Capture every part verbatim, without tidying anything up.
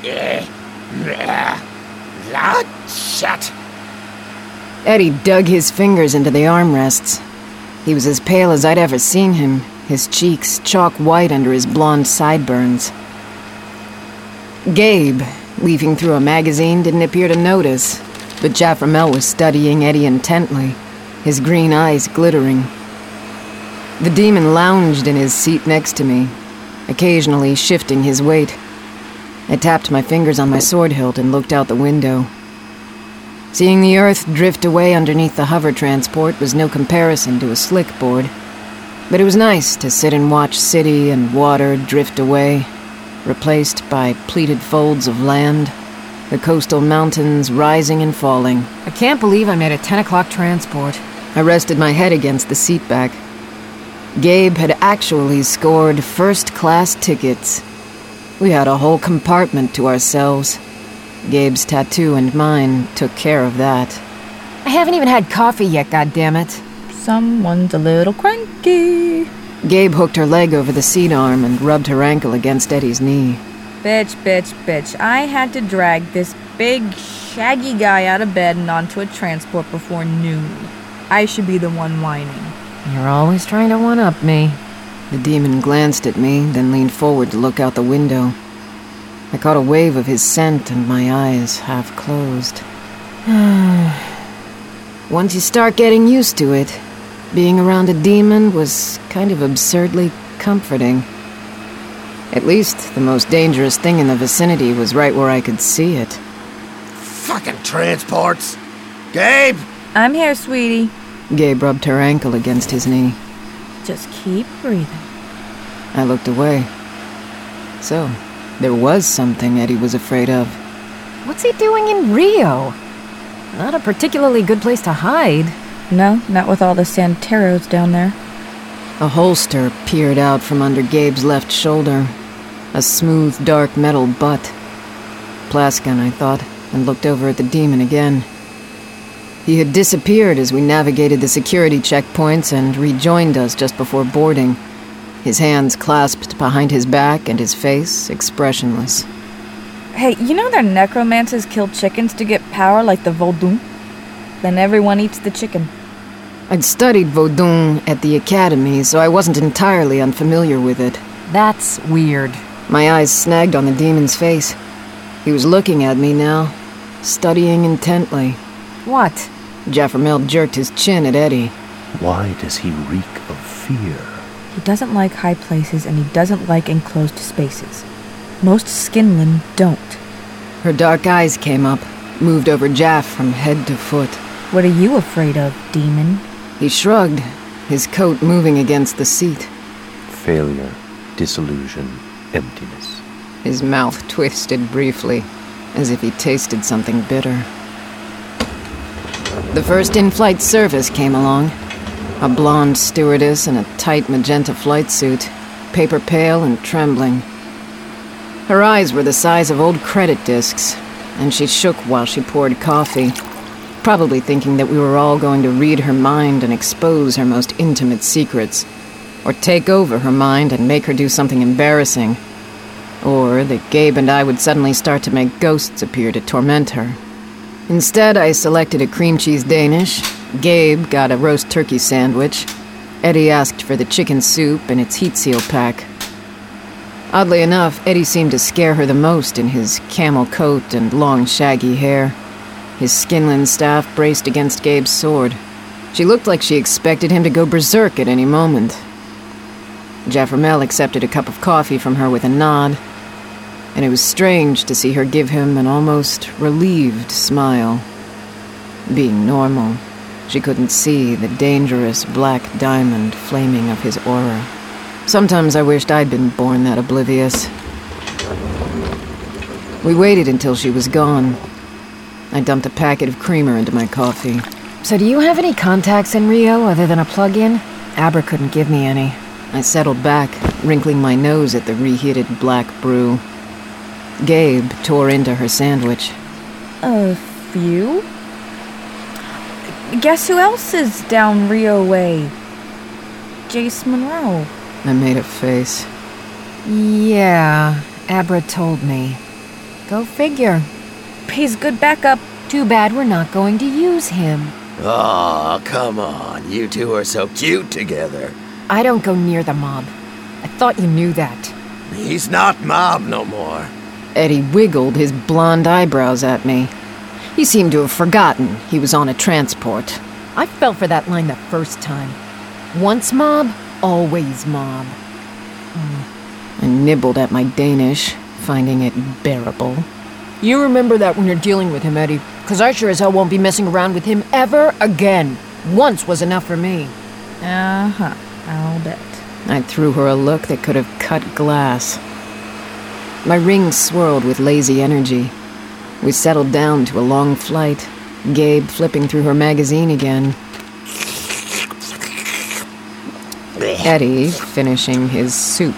Shut. Eddie dug his fingers into the armrests. He was as pale as I'd ever seen him, his cheeks chalk white under his blonde sideburns. Gabe, leafing through a magazine, didn't appear to notice, but Jaframel was studying Eddie intently, his green eyes glittering. The demon lounged in his seat next to me, occasionally shifting his weight. I tapped my fingers on my sword hilt and looked out the window. Seeing the earth drift away underneath the hover transport was no comparison to a slick board, but it was nice to sit and watch city and water drift away, replaced by pleated folds of land, the coastal mountains rising and falling. I can't believe I made a ten o'clock transport. I rested my head against the seat back. Gabe had actually scored first-class tickets. We had a whole compartment to ourselves. Gabe's tattoo and mine took care of that. I haven't even had coffee yet, goddammit. Someone's a little cranky. Gabe hooked her leg over the seat arm and rubbed her ankle against Eddie's knee. Bitch, bitch, bitch. I had to drag this big, shaggy guy out of bed and onto a transport before noon. I should be the one whining. You're always trying to one-up me. The demon glanced at me, then leaned forward to look out the window. I caught a wave of his scent and my eyes half closed. Once you start getting used to it, being around a demon was kind of absurdly comforting. At least the most dangerous thing in the vicinity was right where I could see it. Fucking transports. Gabe! I'm here, sweetie. Gabe rubbed her ankle against his knee. Just keep breathing. I looked away. So, there was something Eddie was afraid of. What's he doing in Rio? Not a particularly good place to hide. No, not with all the Santeros down there. A holster peered out from under Gabe's left shoulder. A smooth, dark metal butt. Plaskin, I thought, and looked over at the demon again. He had disappeared as we navigated the security checkpoints and rejoined us just before boarding, his hands clasped behind his back and his face expressionless. Hey, you know that necromancers kill chickens to get power like the Vodun? Then everyone eats the chicken. I'd studied Vodun at the academy, so I wasn't entirely unfamiliar with it. That's weird. My eyes snagged on the demon's face. He was looking at me now, studying intently. What? Jaframel jerked his chin at Eddie. Why does he reek of fear? He doesn't like high places, and he doesn't like enclosed spaces. Most skinmen don't. Her dark eyes came up, moved over Jaff from head to foot. What are you afraid of, demon? He shrugged, his coat moving against the seat. Failure, disillusion, emptiness. His mouth twisted briefly, as if he tasted something bitter. The first in-flight service came along. A blonde stewardess in a tight magenta flight suit, paper pale and trembling. Her eyes were the size of old credit discs, and she shook while she poured coffee, probably thinking that we were all going to read her mind and expose her most intimate secrets, or take over her mind and make her do something embarrassing, or that Gabe and I would suddenly start to make ghosts appear to torment her. Instead, I selected a cream cheese Danish. Gabe got a roast turkey sandwich. Eddie asked for the chicken soup and its heat seal pack. Oddly enough, Eddie seemed to scare her the most in his camel coat and long shaggy hair. His skinless staff braced against Gabe's sword. She looked like she expected him to go berserk at any moment. Jaframel accepted a cup of coffee from her with a nod, and it was strange to see her give him an almost relieved smile. Being normal, she couldn't see the dangerous black diamond flaming of his aura. Sometimes I wished I'd been born that oblivious. We waited until she was gone. I dumped a packet of creamer into my coffee. So do you have any contacts in Rio other than a plug-in? Abra couldn't give me any. I settled back, wrinkling my nose at the reheated black brew. Gabe tore into her sandwich. A few? Guess who else is down Rio way? Jace Monroe. I made a face. Yeah, Abra told me. Go figure. He's good backup. Too bad we're not going to use him. Oh, come on. You two are so cute together. I don't go near the mob. I thought you knew that. He's not Mob no more. Eddie wiggled his blonde eyebrows at me. He seemed to have forgotten he was on a transport. I fell for that line the first time. Once mob, always mob. I nibbled at my Danish, finding it bearable. You remember that when you're dealing with him, Eddie. Because I sure as hell won't be messing around with him ever again. Once was enough for me. Uh-huh. I'll bet. I threw her a look that could have cut glass. My rings swirled with lazy energy. We settled down to a long flight, Gabe flipping through her magazine again. Eddie finishing his soup.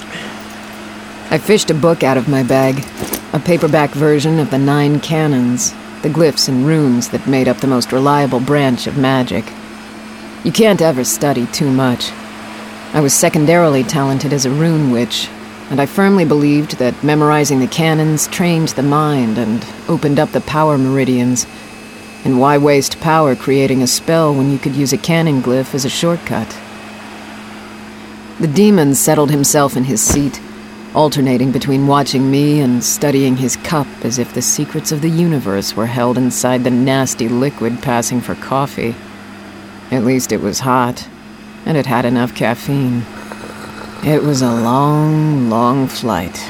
I fished a book out of my bag, a paperback version of the Nine Canons, the glyphs and runes that made up the most reliable branch of magic. You can't ever study too much. I was secondarily talented as a rune witch, and I firmly believed that memorizing the canons trained the mind and opened up the power meridians. And why waste power creating a spell when you could use a canon glyph as a shortcut? The demon settled himself in his seat, alternating between watching me and studying his cup as if the secrets of the universe were held inside the nasty liquid passing for coffee. At least it was hot, and it had enough caffeine. It was a long, long flight.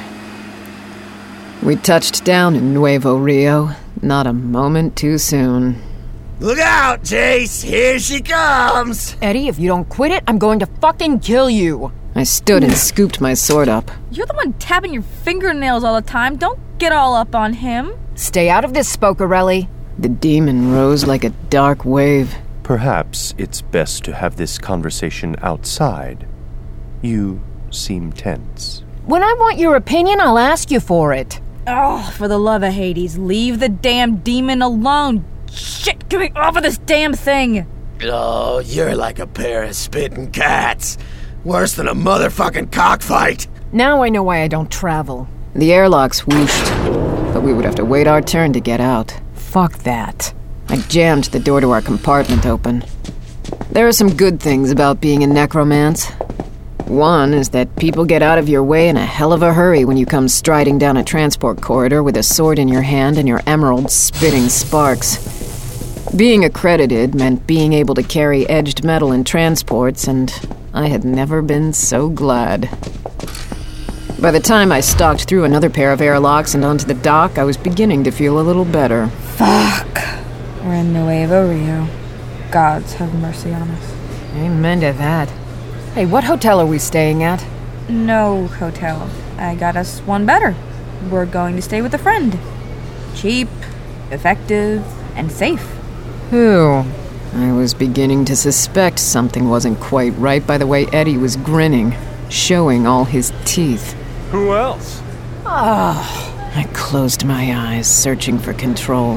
We touched down in Nuevo Rio, not a moment too soon. Look out, Jace! Here she comes! Eddie, if you don't quit it, I'm going to fucking kill you. I stood and scooped my sword up. You're the one tapping your fingernails all the time. Don't get all up on him. Stay out of this, Spokerelli. The demon rose like a dark wave. Perhaps it's best to have this conversation outside. You seem tense. When I want your opinion, I'll ask you for it. Oh, for the love of Hades, leave the damn demon alone. Shit, get me off of this damn thing. Oh, you're like a pair of spitting cats. Worse than a motherfucking cockfight. Now I know why I don't travel. The airlocks whooshed, but we would have to wait our turn to get out. Fuck that. I jammed the door to our compartment open. There are some good things about being a necromance. One is that people get out of your way in a hell of a hurry when you come striding down a transport corridor with a sword in your hand and your emerald spitting sparks. Being accredited meant being able to carry edged metal in transports, and I had never been so glad. By the time I stalked through another pair of airlocks and onto the dock, I was beginning to feel a little better. Fuck. We're in Nuevo Rio. Gods have mercy on us. Amen to that. Hey, what hotel are we staying at? No hotel. I got us one better. We're going to stay with a friend. Cheap, effective, and safe. Who? I was beginning to suspect something wasn't quite right by the way Eddie was grinning, showing all his teeth. Who else? Ah. I closed my eyes, searching for control.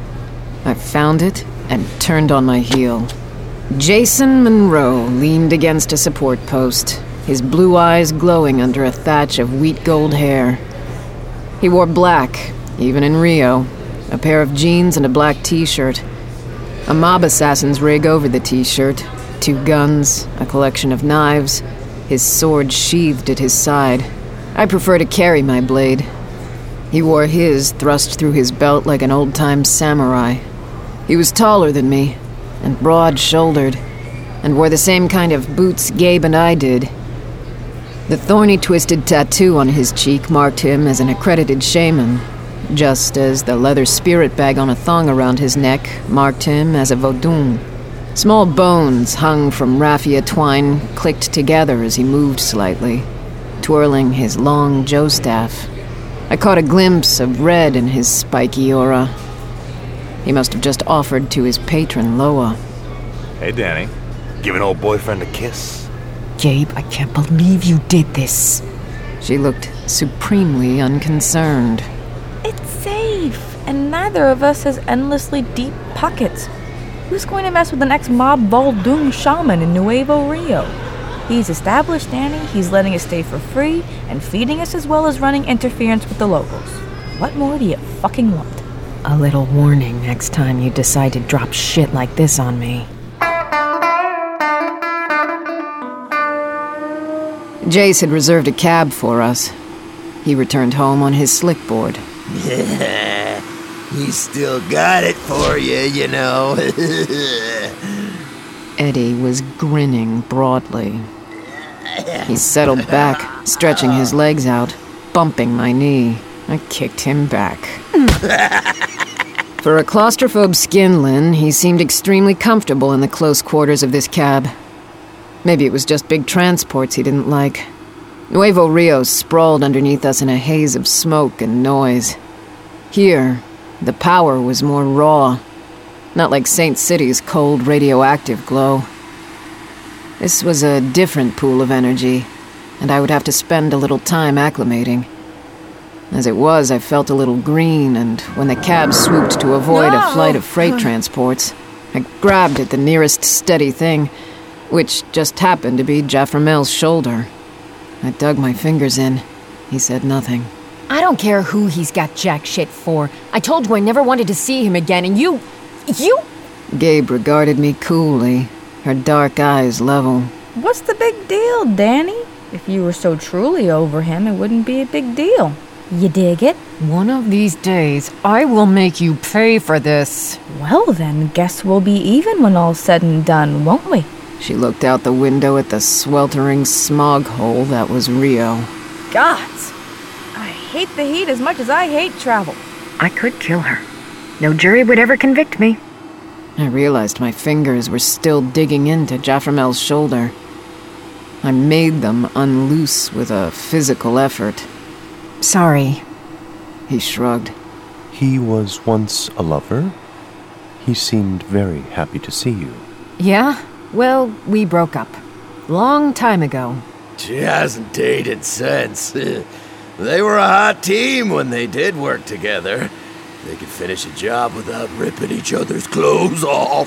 I found it and turned on my heel. Jason Monroe leaned against a support post, his blue eyes glowing under a thatch of wheat gold hair. He wore black, even in Rio, a pair of jeans and a black t-shirt. A mob assassin's rig over the t-shirt, two guns, a collection of knives, his sword sheathed at his side. I prefer to carry my blade. He wore his thrust through his belt like an old-time samurai. He was taller than me, and broad-shouldered, and wore the same kind of boots Gabe and I did. The thorny twisted tattoo on his cheek marked him as an accredited shaman, just as the leather spirit bag on a thong around his neck marked him as a Vodun. Small bones hung from raffia twine clicked together as he moved slightly, twirling his long joe staff. I caught a glimpse of red in his spiky aura. He must have just offered to his patron, Loa. Hey, Danny. Giving old boyfriend a kiss? Gabe, I can't believe you did this. She looked supremely unconcerned. It's safe, and neither of us has endlessly deep pockets. Who's going to mess with an ex-mob Voldoom shaman in Nuevo Rio? He's established, Danny. He's letting us stay for free and feeding us as well as running interference with the locals. What more do you fucking want? A little warning next time you decide to drop shit like this on me. Jace had reserved a cab for us. He returned home on his slickboard. Yeah, he still got it for you, you know. Eddie was grinning broadly. He settled back, stretching his legs out, bumping my knee. I kicked him back. For a claustrophobe skinlin, he seemed extremely comfortable in the close quarters of this cab. Maybe it was just big transports he didn't like. Nuevo Rio sprawled underneath us in a haze of smoke and noise. Here, the power was more raw, not like Saint City's cold radioactive glow. This was a different pool of energy, and I would have to spend a little time acclimating. As it was, I felt a little green, and when the cab swooped to avoid a flight of freight transports, I grabbed at the nearest steady thing, which just happened to be Jaframel's shoulder. I dug my fingers in. He said nothing. I don't care who he's got jack shit for. I told you I never wanted to see him again, and you... You... Gabe regarded me coolly, her dark eyes level. What's the big deal, Danny? If you were so truly over him, it wouldn't be a big deal. You dig it? One of these days, I will make you pay for this. Well then, guess we'll be even when all's said and done, won't we? She looked out the window at the sweltering smog hole that was Rio. Gods! I hate the heat as much as I hate travel. I could kill her. No jury would ever convict me. I realized my fingers were still digging into Jaframel's shoulder. I made them unloose with a physical effort. Sorry. He shrugged. He was once a lover? He seemed very happy to see you. Yeah? Well, we broke up. Long time ago. She hasn't dated since. They were a hot team when they did work together. They could finish a job without ripping each other's clothes off.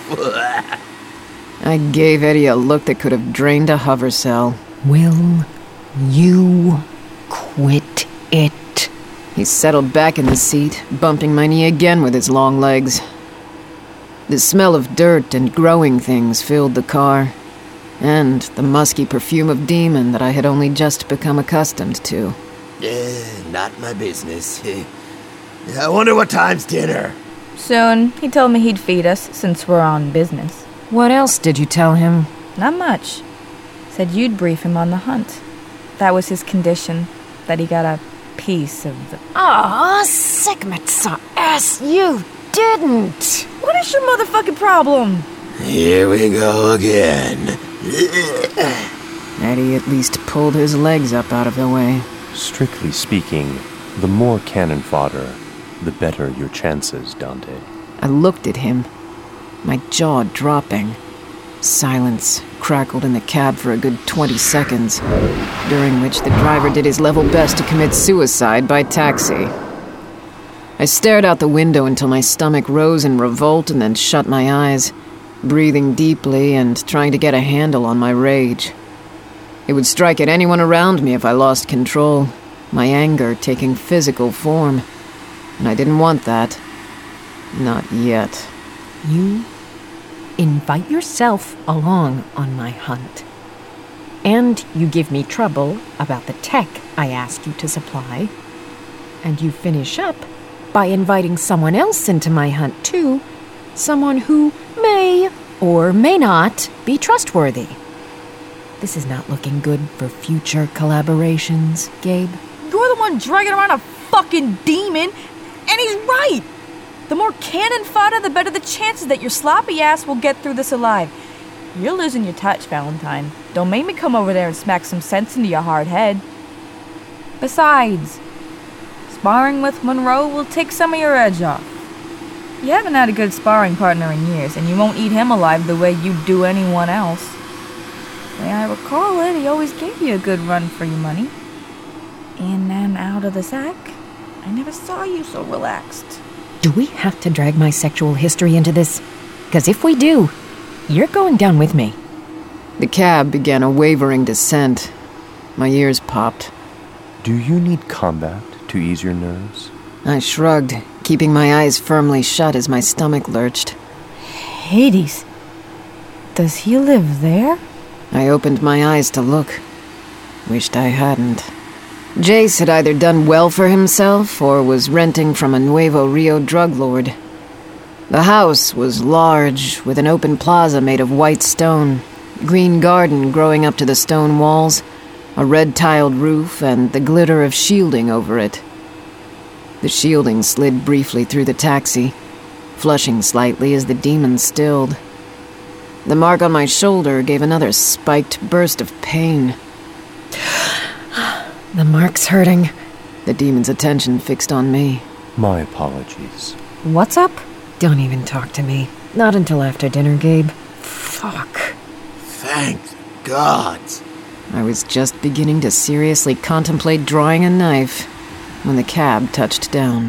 I gave Eddie a look that could have drained a hover cell. Will you quit it? He settled back in the seat, bumping my knee again with his long legs. The smell of dirt and growing things filled the car, and the musky perfume of demon that I had only just become accustomed to. Eh, not my business. I wonder what time's dinner. Soon. He told me he'd feed us, since we're on business. What else did you tell him? Not much. Said you'd brief him on the hunt. That was his condition, that he got a piece of the... Aw, Sigmatsa ass, you didn't! What is your motherfucking problem? Here we go again. Eddie at least pulled his legs up out of the way. Strictly speaking, the more cannon fodder, the better your chances, Dante. I looked at him, my jaw dropping. Silence crackled in the cab for a good twenty seconds, during which the driver did his level best to commit suicide by taxi. I stared out the window until my stomach rose in revolt and then shut my eyes, breathing deeply and trying to get a handle on my rage. It would strike at anyone around me if I lost control, my anger taking physical form, and I didn't want that. Not yet. You invite yourself along on my hunt. And you give me trouble about the tech I asked you to supply. And you finish up by inviting someone else into my hunt, too. Someone who may or may not be trustworthy. This is not looking good for future collaborations, Gabe. You're the one dragging around a fucking demon, and he's right! The more cannon fodder, the better the chances that your sloppy ass will get through this alive. You're losing your touch, Valentine. Don't make me come over there and smack some sense into your hard head. Besides, sparring with Monroe will take some of your edge off. You haven't had a good sparring partner in years, and you won't eat him alive the way you do anyone else. The way I recall it, he always gave you a good run for your money. In and out of the sack, I never saw you so relaxed. Do we have to drag my sexual history into this? Because if we do, you're going down with me. The cab began a wavering descent. My ears popped. Do you need combat to ease your nerves? I shrugged, keeping my eyes firmly shut as my stomach lurched. Hades. Does he live there? I opened my eyes to look. Wished I hadn't. Jace had either done well for himself or was renting from a Nuevo Rio drug lord. The house was large, with an open plaza made of white stone, green garden growing up to the stone walls, a red-tiled roof, and the glitter of shielding over it. The shielding slid briefly through the taxi, flushing slightly as the demon stilled. The mark on my shoulder gave another spiked burst of pain. The mark's hurting. The demon's attention fixed on me. My apologies. What's up? Don't even talk to me. Not until after dinner, Gabe. Fuck. Thank the gods. I was just beginning to seriously contemplate drawing a knife when the cab touched down.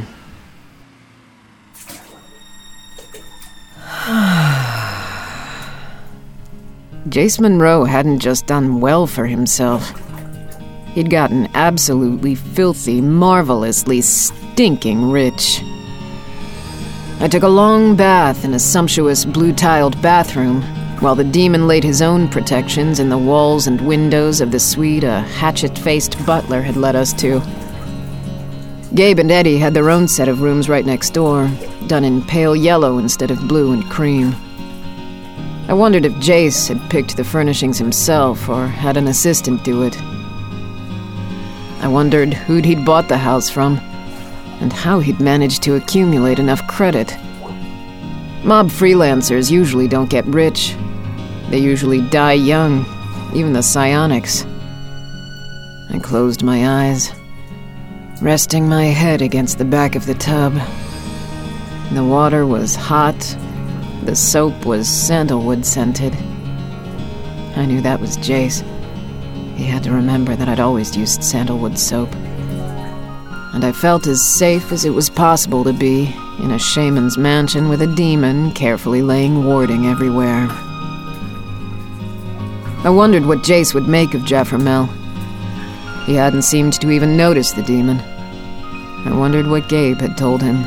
Jace Monroe hadn't just done well for himself. He'd gotten absolutely filthy, marvelously stinking rich. I took a long bath in a sumptuous blue-tiled bathroom, while the demon laid his own protections in the walls and windows of the suite a hatchet-faced butler had led us to. Gabe and Eddie had their own set of rooms right next door, done in pale yellow instead of blue and cream. I wondered if Jace had picked the furnishings himself or had an assistant do it. I wondered who'd he'd bought the house from, and how he'd managed to accumulate enough credit. Mob freelancers usually don't get rich. They usually die young, even the psionics. I closed my eyes, resting my head against the back of the tub. The water was hot. The soap was sandalwood scented. I knew that was Jace. He had to remember that I'd always used sandalwood soap. And I felt as safe as it was possible to be in a shaman's mansion with a demon carefully laying warding everywhere. I wondered what Jace would make of Jaffermel. He hadn't seemed to even notice the demon. I wondered what Gabe had told him.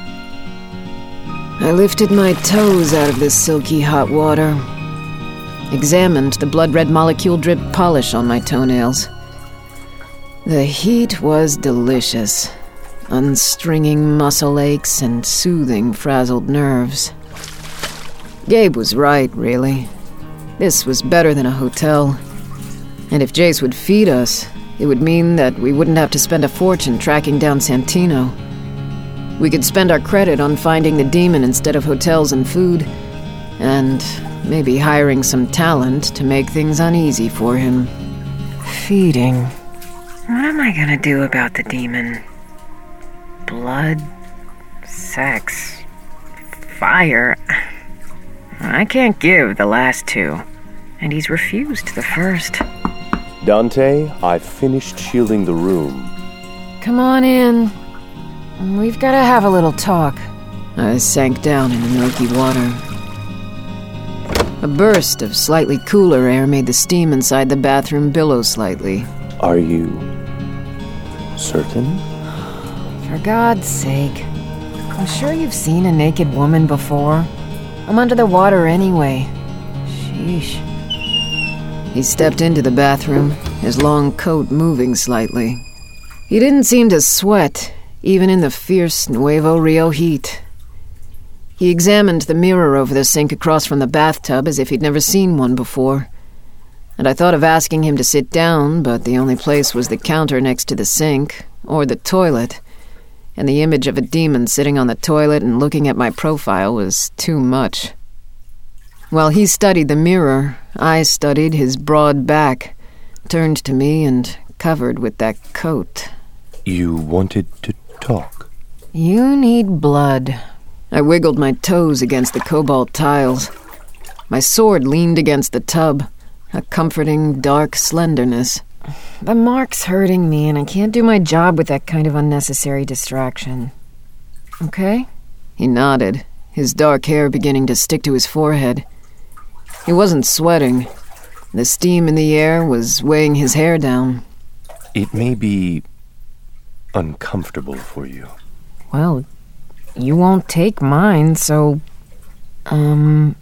I lifted my toes out of the silky hot water, examined the blood-red molecule-drip polish on my toenails. The heat was delicious, unstringing muscle aches and soothing frazzled nerves. Gabe was right, really. This was better than a hotel. And if Jace would feed us, it would mean that we wouldn't have to spend a fortune tracking down Santino. We could spend our credit on finding the demon instead of hotels and food, and maybe hiring some talent to make things uneasy for him. Feeding. What am I gonna do about the demon? Blood, sex, fire. I can't give the last two, and he's refused the first. Dante, I've finished shielding the room. Come on in. We've gotta have a little talk. I sank down in the milky water. A burst of slightly cooler air made the steam inside the bathroom billow slightly. Are you certain? For God's sake. I'm sure you've seen a naked woman before. I'm under the water anyway. Sheesh. He stepped into the bathroom, his long coat moving slightly. He didn't seem to sweat, even in the fierce Nuevo Rio heat. He examined the mirror over the sink across from the bathtub as if he'd never seen one before. And I thought of asking him to sit down, but the only place was the counter next to the sink, or the toilet, and the image of a demon sitting on the toilet and looking at my profile was too much. While he studied the mirror, I studied his broad back, turned to me and covered with that coat. You wanted to talk? You need blood. I wiggled my toes against the cobalt tiles. My sword leaned against the tub, a comforting, dark slenderness. The mark's hurting me, and I can't do my job with that kind of unnecessary distraction. Okay? He nodded, his dark hair beginning to stick to his forehead. He wasn't sweating. The steam in the air was weighing his hair down. It may be uncomfortable for you. Well, you won't take mine, so... Um...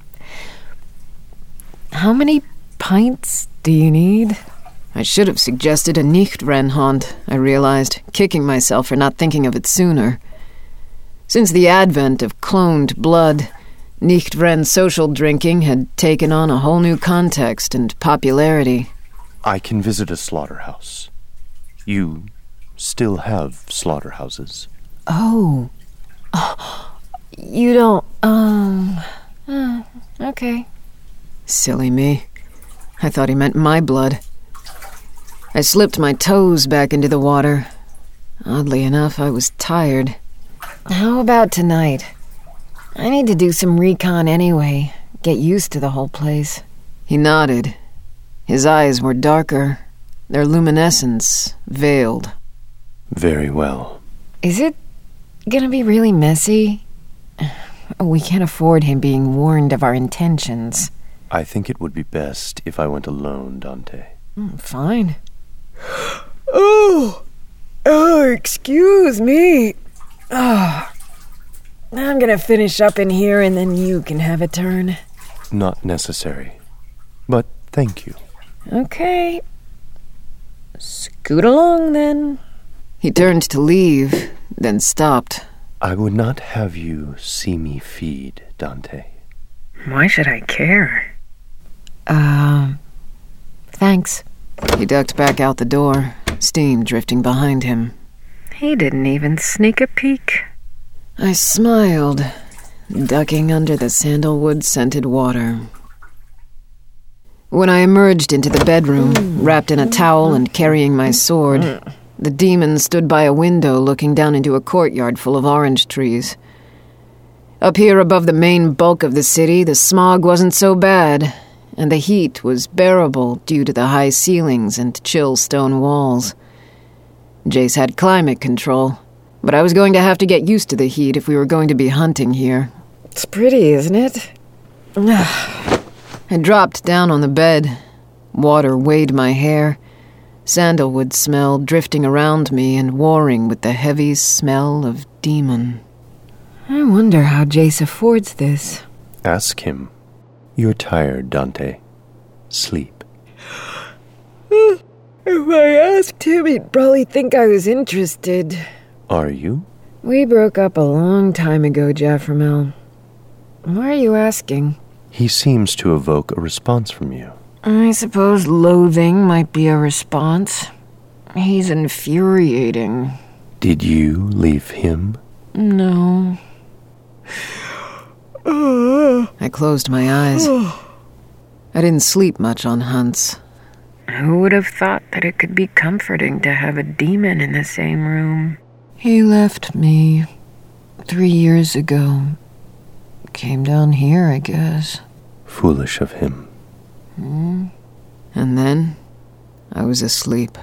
How many pints do you need? I should have suggested a Nicht-Rennhund, I realized, kicking myself for not thinking of it sooner. Since the advent of cloned blood, Nicht-Renn social drinking had taken on a whole new context and popularity. I can visit a slaughterhouse. You still have slaughterhouses. Oh. oh. You don't, um... Uh, okay. Silly me. I thought he meant my blood. I slipped my toes back into the water. Oddly enough, I was tired. How about tonight? I need to do some recon anyway. Get used to the whole place. He nodded. His eyes were darker, their luminescence veiled. Very well. Is it gonna be really messy? We can't afford him being warned of our intentions. I think it would be best if I went alone, Dante. Mm, fine. Oh! Oh, excuse me. Oh. I'm gonna finish up in here and then you can have a turn. Not necessary. But thank you. Okay. Scoot along, then. He turned to leave, then stopped. I would not have you see me feed, Dante. Why should I care? Um, uh, thanks. He ducked back out the door, steam drifting behind him. He didn't even sneak a peek. I smiled, ducking under the sandalwood-scented water. When I emerged into the bedroom, wrapped in a towel and carrying my sword, the demon stood by a window looking down into a courtyard full of orange trees. Up here above the main bulk of the city, the smog wasn't so bad, and the heat was bearable due to the high ceilings and chill stone walls. Jace had climate control, but I was going to have to get used to the heat if we were going to be hunting here. It's pretty, isn't it? I dropped down on the bed. Water weighed my hair. Sandalwood smell drifting around me and warring with the heavy smell of demon. I wonder how Jace affords this. Ask him. You're tired, Dante. Sleep. If I asked him, he'd probably think I was interested. Are you? We broke up a long time ago, Jafframel. Why are you asking? He seems to evoke a response from you. I suppose loathing might be a response. He's infuriating. Did you leave him? No. I closed my eyes. I didn't sleep much on hunts. Who would have thought that it could be comforting to have a demon in the same room? He left me three years ago. Came down here, I guess. Foolish of him. Mm. And then, I was asleep.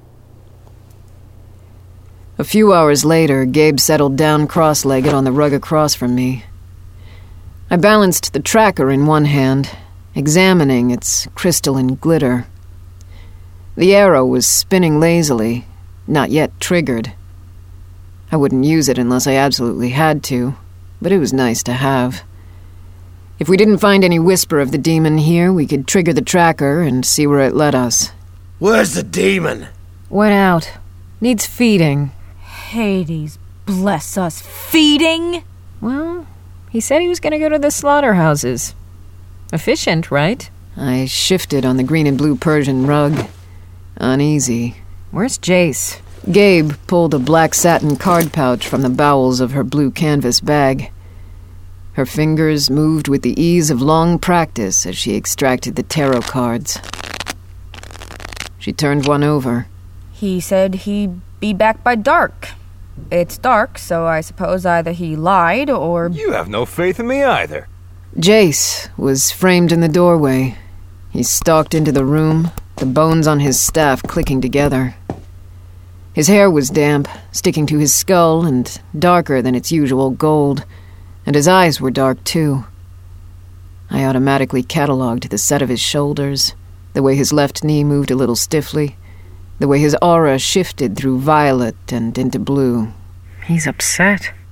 A few hours later, Gabe settled down cross-legged on the rug across from me. I balanced the tracker in one hand, examining its crystalline glitter. The arrow was spinning lazily, not yet triggered. I wouldn't use it unless I absolutely had to, but it was nice to have. If we didn't find any whisper of the demon here, we could trigger the tracker and see where it led us. Where's the demon? Went out. Needs feeding. Hades, bless us. Feeding? Well, he said he was going to go to the slaughterhouses. Efficient, right? I shifted on the green and blue Persian rug. Uneasy. Where's Jace? Gabe pulled a black satin card pouch from the bowels of her blue canvas bag. Her fingers moved with the ease of long practice as she extracted the tarot cards. She turned one over. He said he'd be back by dark. It's dark, so I suppose either he lied or... You have no faith in me either. Jace was framed in the doorway. He stalked into the room, the bones on his staff clicking together. His hair was damp, sticking to his skull and darker than its usual gold, and his eyes were dark too. I automatically catalogued the set of his shoulders, the way his left knee moved a little stiffly, the way his aura shifted through violet and into blue. He's upset.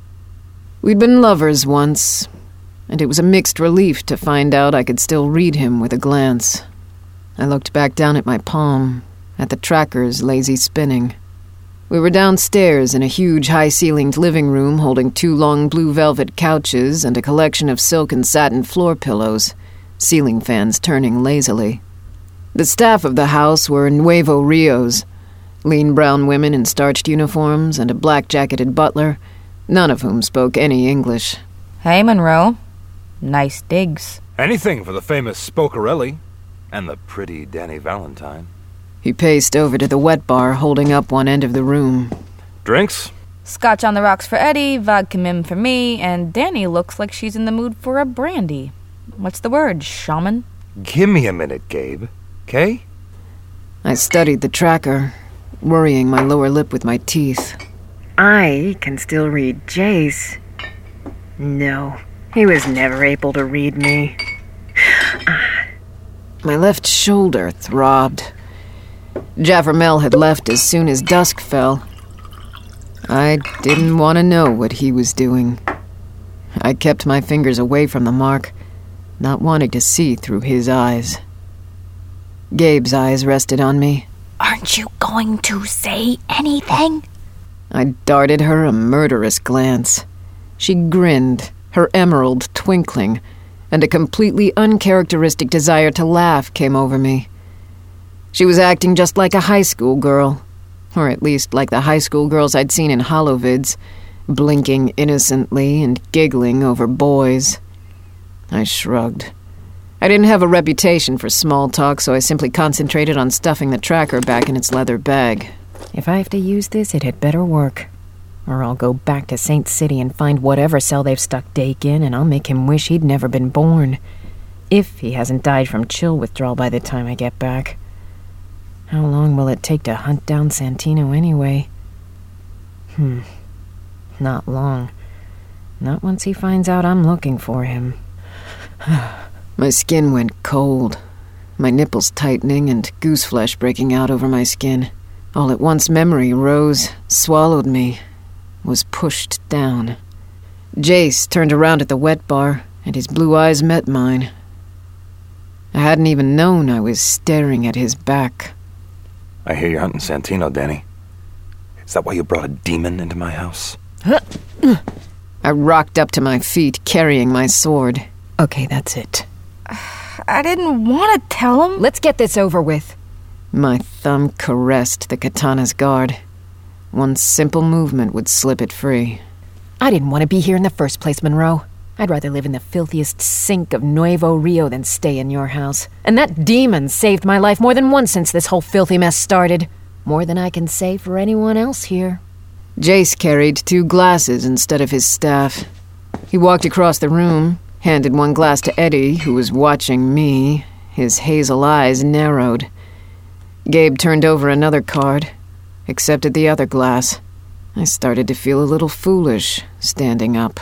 We'd been lovers once, and it was a mixed relief to find out I could still read him with a glance. I looked back down at my palm, at the tracker's lazy spinning. We were downstairs in a huge high-ceilinged living room holding two long blue velvet couches and a collection of silk and satin floor pillows, ceiling fans turning lazily. The staff of the house were Nuevo Rios, lean brown women in starched uniforms and a black-jacketed butler, none of whom spoke any English. Hey, Monroe. Nice digs. Anything for the famous Spocarelli and the pretty Danny Valentine. He paced over to the wet bar, holding up one end of the room. Drinks? Scotch on the rocks for Eddie, vodka mim for me, and Danny looks like she's in the mood for a brandy. What's the word, shaman? Give me a minute, Gabe. Okay? I studied the tracker, worrying my lower lip with my teeth. I can still read Jace. No, he was never able to read me. My left shoulder throbbed. Jaffermel had left as soon as dusk fell. I didn't want to know what he was doing. I kept my fingers away from the mark, not wanting to see through his eyes. Gabe's eyes rested on me. Aren't you going to say anything? I darted her a murderous glance. She grinned, her emerald twinkling, and a completely uncharacteristic desire to laugh came over me. She was acting just like a high school girl, or at least like the high school girls I'd seen in holovids, blinking innocently and giggling over boys. I shrugged. I didn't have a reputation for small talk, so I simply concentrated on stuffing the tracker back in its leather bag. If I have to use this, it had better work. Or I'll go back to Saint City and find whatever cell they've stuck Dake in, and I'll make him wish he'd never been born. If he hasn't died from chill withdrawal by the time I get back. How long will it take to hunt down Santino anyway? Hmm. Not long. Not once he finds out I'm looking for him. My skin went cold, my nipples tightening and gooseflesh breaking out over my skin. All at once memory rose, swallowed me, was pushed down. Jace turned around at the wet bar, and his blue eyes met mine. I hadn't even known I was staring at his back. I hear you're hunting Santino, Danny. Is that why you brought a demon into my house? I rocked up to my feet, carrying my sword. Okay, that's it. I didn't want to tell him. Let's get this over with. My thumb caressed the katana's guard. One simple movement would slip it free. I didn't want to be here in the first place, Monroe. I'd rather live in the filthiest sink of Nuevo Rio than stay in your house. And that demon saved my life more than once since this whole filthy mess started. More than I can say for anyone else here. Jace carried two glasses instead of his staff. He walked across the room, handed one glass to Eddie, who was watching me. His hazel eyes narrowed. Gabe turned over another card, accepted the other glass. I started to feel a little foolish, standing up.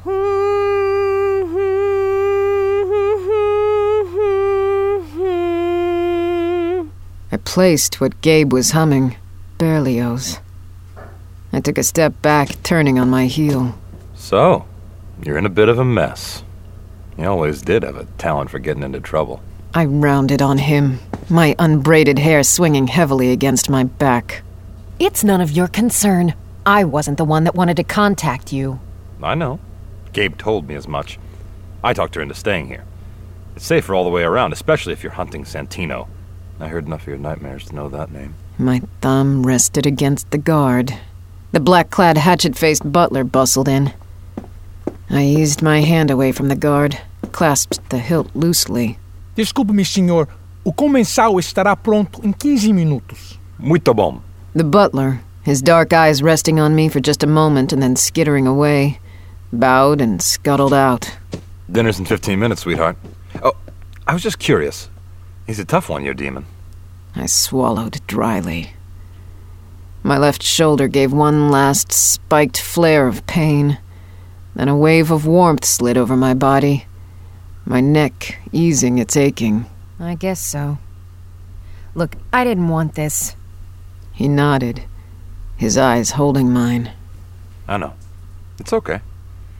I placed what Gabe was humming, Berlioz. I took a step back, turning on my heel. So, you're in a bit of a mess. You always did have a talent for getting into trouble. I rounded on him, my unbraided hair swinging heavily against my back. It's none of your concern. I wasn't the one that wanted to contact you. I know. Gabe told me as much. I talked her into staying here. It's safer all the way around, especially if you're hunting Santino. I heard enough of your nightmares to know that name. My thumb rested against the guard. The black-clad, hatchet-faced butler bustled in. I eased my hand away from the guard, clasped the hilt loosely. Desculpe-me, senhor. O comensal estará pronto em quinze minutos. Muito bom. The butler, his dark eyes resting on me for just a moment and then skittering away, bowed and scuttled out. Dinner's in fifteen minutes, sweetheart. Oh, I was just curious. He's a tough one, your demon. I swallowed dryly. My left shoulder gave one last spiked flare of pain. Then a wave of warmth slid over my body, my neck easing its aching. I guess so. Look, I didn't want this. He nodded, his eyes holding mine. I know. It's okay.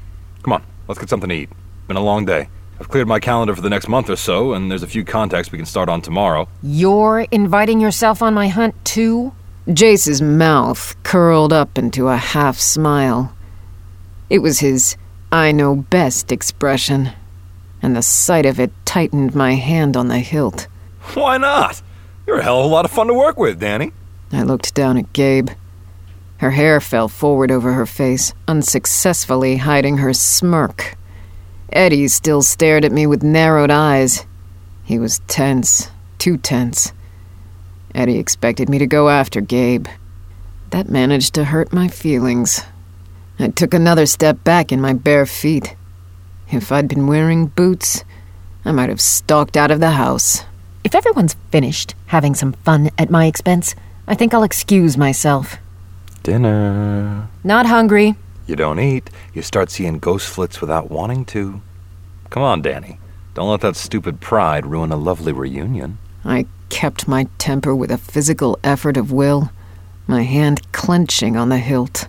Come on, let's get something to eat. Been a long day. I've cleared my calendar for the next month or so, and there's a few contacts we can start on tomorrow. You're inviting yourself on my hunt, too? Jace's mouth curled up into a half smile. It was his I know best expression, and the sight of it tightened my hand on the hilt. Why not? You're a hell of a lot of fun to work with, Danny. I looked down at Gabe. Her hair fell forward over her face, unsuccessfully hiding her smirk. Eddie still stared at me with narrowed eyes. He was tense, too tense. Eddie expected me to go after Gabe. That managed to hurt my feelings. I took another step back in my bare feet. If I'd been wearing boots, I might have stalked out of the house. If everyone's finished having some fun at my expense, I think I'll excuse myself. Dinner. Not hungry. You don't eat, you start seeing ghost flits without wanting to. Come on, Danny. Don't let that stupid pride ruin a lovely reunion. I kept my temper with a physical effort of will, my hand clenching on the hilt.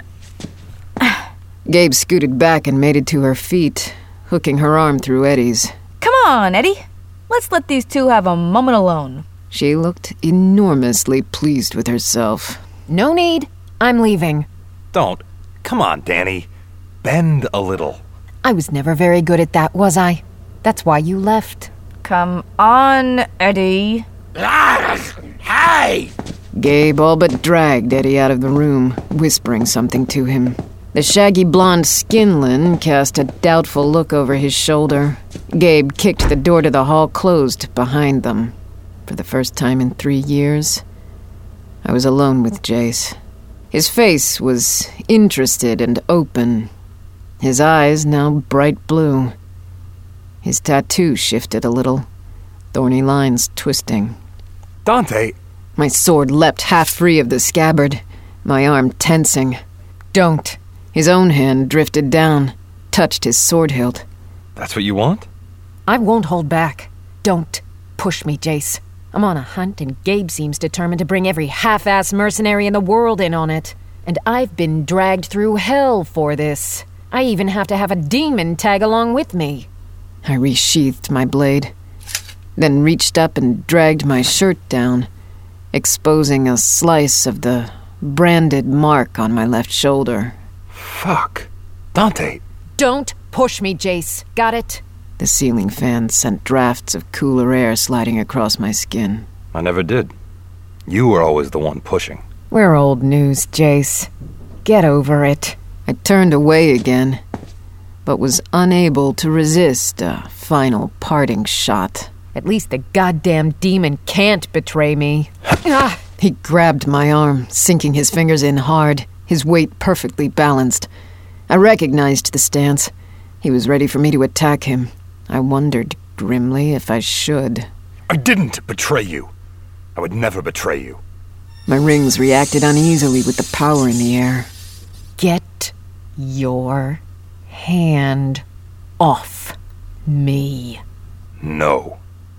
Gabe scooted back and made it to her feet, hooking her arm through Eddie's. Come on, Eddie. Let's let these two have a moment alone. She looked enormously pleased with herself. No need. I'm leaving. Don't. Come on, Danny. Bend a little. I was never very good at that, was I? That's why you left. Come on, Eddie. Hey! Gabe all but dragged Eddie out of the room, whispering something to him. The shaggy blonde skinlin cast a doubtful look over his shoulder. Gabe kicked the door to the hall closed behind them. For the first time in three years, I was alone with Jace. His face was interested and open. His eyes now bright blue. His tattoo shifted a little, thorny lines twisting. Dante! My sword leapt half free of the scabbard, my arm tensing. Don't. His own hand drifted down, touched his sword hilt. That's what you want? I won't hold back. Don't push me, Jace. I'm on a hunt, and Gabe seems determined to bring every half-ass mercenary in the world in on it. And I've been dragged through hell for this. I even have to have a demon tag along with me. I resheathed my blade, then reached up and dragged my shirt down, exposing a slice of the branded mark on my left shoulder. Fuck. Dante. Don't push me, Jace. Got it? The ceiling fan sent drafts of cooler air sliding across my skin. I never did. You were always the one pushing. We're old news, Jace. Get over it. I turned away again, but was unable to resist a final parting shot. At least the goddamn demon can't betray me. Ah! He grabbed my arm, sinking his fingers in hard, his weight perfectly balanced. I recognized the stance. He was ready for me to attack him. I wondered grimly if I should. I didn't betray you. I would never betray you. My rings reacted uneasily with the power in the air. Get your hand off me. No.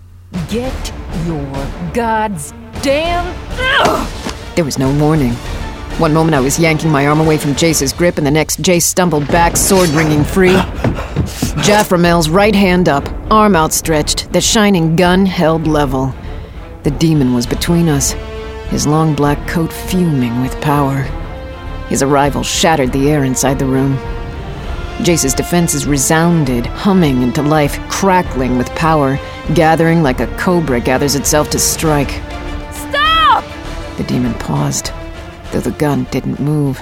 Get your God's damn... There was no warning. One moment I was yanking my arm away from Jace's grip, and the next Jace stumbled back, sword ringing free. Jafframel's right hand up, arm outstretched, the shining gun held level. The demon was between us, his long black coat fuming with power. His arrival shattered the air inside the room. Jace's defenses resounded, humming into life, crackling with power, gathering like a cobra gathers itself to strike. Stop! The demon paused, though the gun didn't move.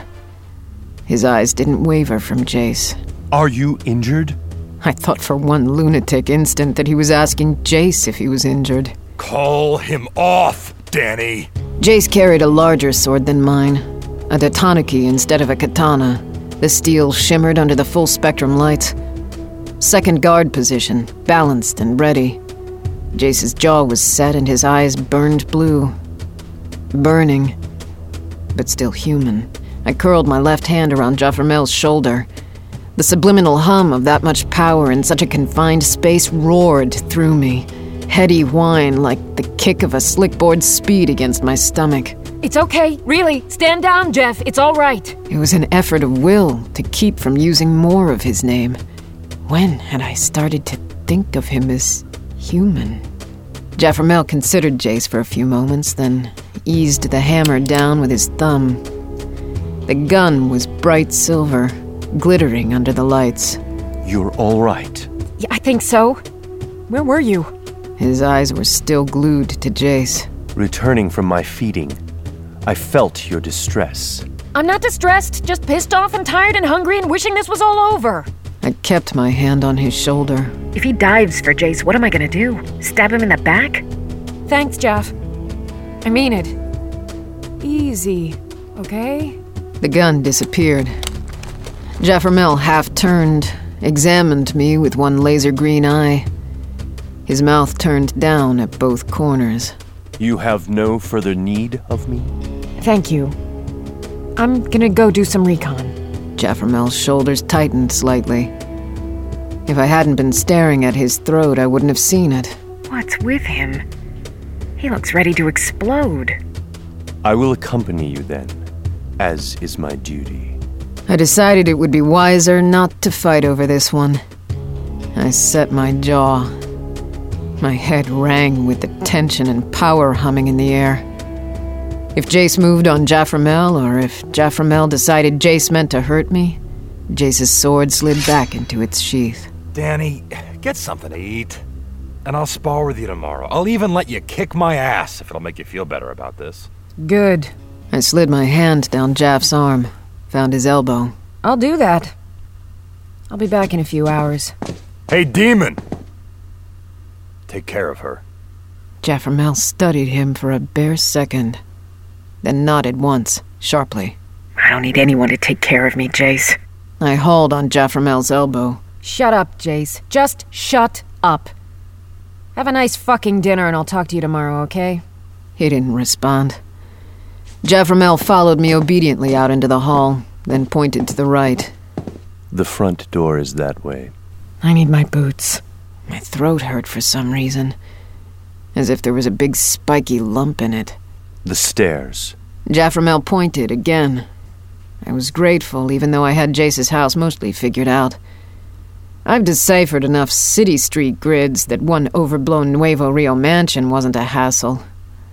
His eyes didn't waver from Jace. Are you injured? I thought for one lunatic instant that he was asking Jace if he was injured. Call him off, Danny. Jace carried a larger sword than mine, a datanaki instead of a katana. The steel shimmered under the full-spectrum lights. Second guard position, balanced and ready. Jace's jaw was set and his eyes burned blue. Burning, but still human. I curled my left hand around Jafframel's shoulder. The subliminal hum of that much power in such a confined space roared through me. Heady whine like the kick of a slickboard's speed against my stomach. It's okay, really. Stand down, Jeff. It's all right. It was an effort of will to keep from using more of his name. When had I started to think of him as human? Jaffermel considered Jace for a few moments, then eased the hammer down with his thumb. The gun was bright silver, glittering under the lights. You're all right. Yeah, I think so. Where were you? His eyes were still glued to Jace. Returning from my feeding, I felt your distress. I'm not distressed, just pissed off and tired and hungry and wishing this was all over. I kept my hand on his shoulder. If he dives for Jace, what am I gonna do? Stab him in the back? Thanks, Jeff. I mean it. Easy, okay? The gun disappeared. Jaffermel half-turned, examined me with one laser green eye. His mouth turned down at both corners. You have no further need of me? Thank you. I'm gonna go do some recon. Jaffermel's shoulders tightened slightly. If I hadn't been staring at his throat, I wouldn't have seen it. What's with him? He looks ready to explode. I will accompany you then, as is my duty. I decided it would be wiser not to fight over this one. I set my jaw. My head rang with the tension and power humming in the air. If Jace moved on Jaffermel, or if Jaffermel decided Jace meant to hurt me, Jace's sword slid back into its sheath. Danny, get something to eat. And I'll spar with you tomorrow. I'll even let you kick my ass if it'll make you feel better about this. Good. I slid my hand down Jaff's arm, found his elbow. I'll do that. I'll be back in a few hours. Hey, Demon! Take care of her. Jaffermel studied him for a bare second, then nodded once, sharply. I don't need anyone to take care of me, Jace. I hauled on Jaffermel's elbow. Shut up, Jace. Just shut up. Have a nice fucking dinner and I'll talk to you tomorrow, okay? He didn't respond. Jaffermel followed me obediently out into the hall, then pointed to the right. The front door is that way. I need my boots. My throat hurt for some reason, as if there was a big spiky lump in it. The stairs. Jaffermel pointed again. I was grateful, even though I had Jace's house mostly figured out. I've deciphered enough city street grids that one overblown Nuevo Rio mansion wasn't a hassle.